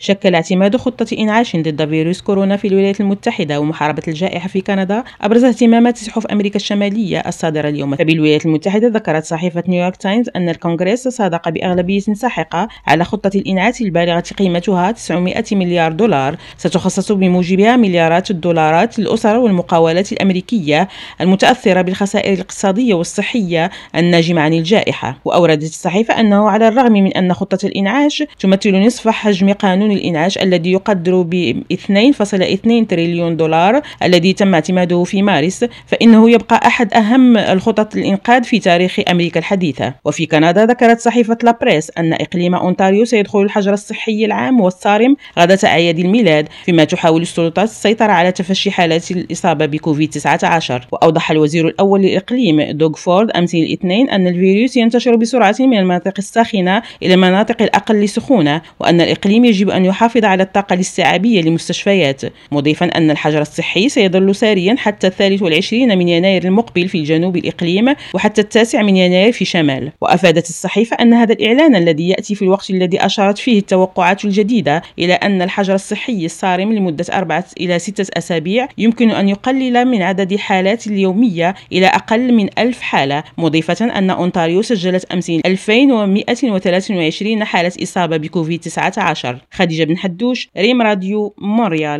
شكل اعتماد خطة إنعاش ضد فيروس كورونا في الولايات المتحدة ومحاربة الجائحة في كندا أبرز اهتمامات صحف أمريكا الشمالية الصادرة اليوم. فبالولايات المتحدة ذكرت صحيفة نيويورك تايمز أن الكونغرس صادق بأغلبية ساحقة على خطة الإنعاش البالغة قيمتها 900 مليار دولار ستخصص بموجبها مليارات الدولارات للأسر والمقاولات الأمريكية المتأثرة بالخسائر الاقتصادية والصحية الناجمة عن الجائحة. وأوردت الصحيفة أنه على الرغم من أن خطة الإنعاش تمثل نصف حجم قانون الإنعاش الذي يقدر ب 2.2 تريليون دولار الذي تم اعتماده في مارس، فإنه يبقى أحد أهم الخطط الإنقاذ في تاريخ أمريكا الحديثة. وفي كندا ذكرت صحيفة لابريس أن إقليم أونتاريو سيدخل الحجر الصحي العام والصارم غداة أعياد الميلاد، فيما تحاول السلطات السيطرة على تفشي حالات الإصابة بكوفيد-19. وأوضح الوزير الأول للإقليم دوغ فورد أمس الاثنين أن الفيروس ينتشر بسرعة من المناطق الساخنة إلى المناطق الأقل سخونة، وأن الإقليم يجب أن يحافظ على الطاقة الاستيعابية للمستشفيات، مضيفا أن الحجر الصحي سيظل ساريا حتى 23 من يناير المقبل في جنوب الإقليم وحتى 9 من يناير في شمال. وأفادت الصحيفة أن هذا الإعلان الذي يأتي في الوقت الذي أشارت فيه التوقعات الجديدة إلى أن الحجر الصحي الصارم لمدة 4 إلى 6 أسابيع يمكن أن يقلل من عدد الحالات اليومية إلى أقل من 1000 حالة، مضيفة أن أونتاريو سجلت أمس 2123 حالة إصابة بكوفيد-19. خديجة بن حدوش، ريم راديو، مونريال.